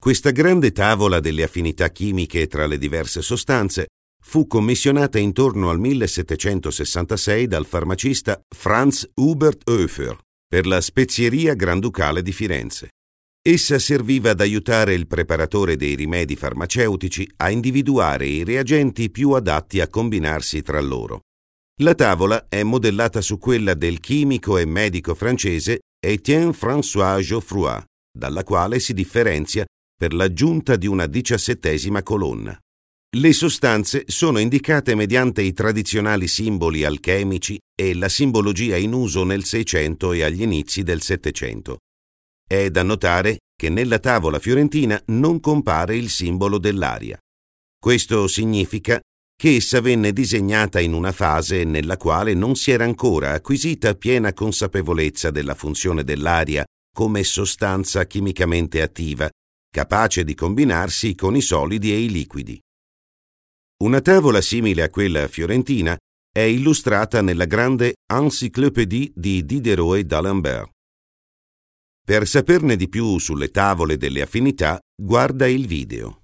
Questa grande tavola delle affinità chimiche tra le diverse sostanze fu commissionata intorno al 1766 dal farmacista Franz Hubert Höfer per la Spezieria Granducale di Firenze. Essa serviva ad aiutare il preparatore dei rimedi farmaceutici a individuare i reagenti più adatti a combinarsi tra loro. La tavola è modellata su quella del chimico e medico francese Étienne François Geoffroy, dalla quale si differenzia per l'aggiunta di una 17ª colonna. Le sostanze sono indicate mediante i tradizionali simboli alchemici e la simbologia in uso nel Seicento e agli inizi del Settecento. È da notare che nella tavola fiorentina non compare il simbolo dell'aria. Questo significa che essa venne disegnata in una fase nella quale non si era ancora acquisita piena consapevolezza della funzione dell'aria come sostanza chimicamente attiva, capace di combinarsi con i solidi e i liquidi. Una tavola simile a quella fiorentina è illustrata nella grande Encyclopédie di Diderot e d'Alembert. Per saperne di più sulle tavole delle affinità, guarda il video.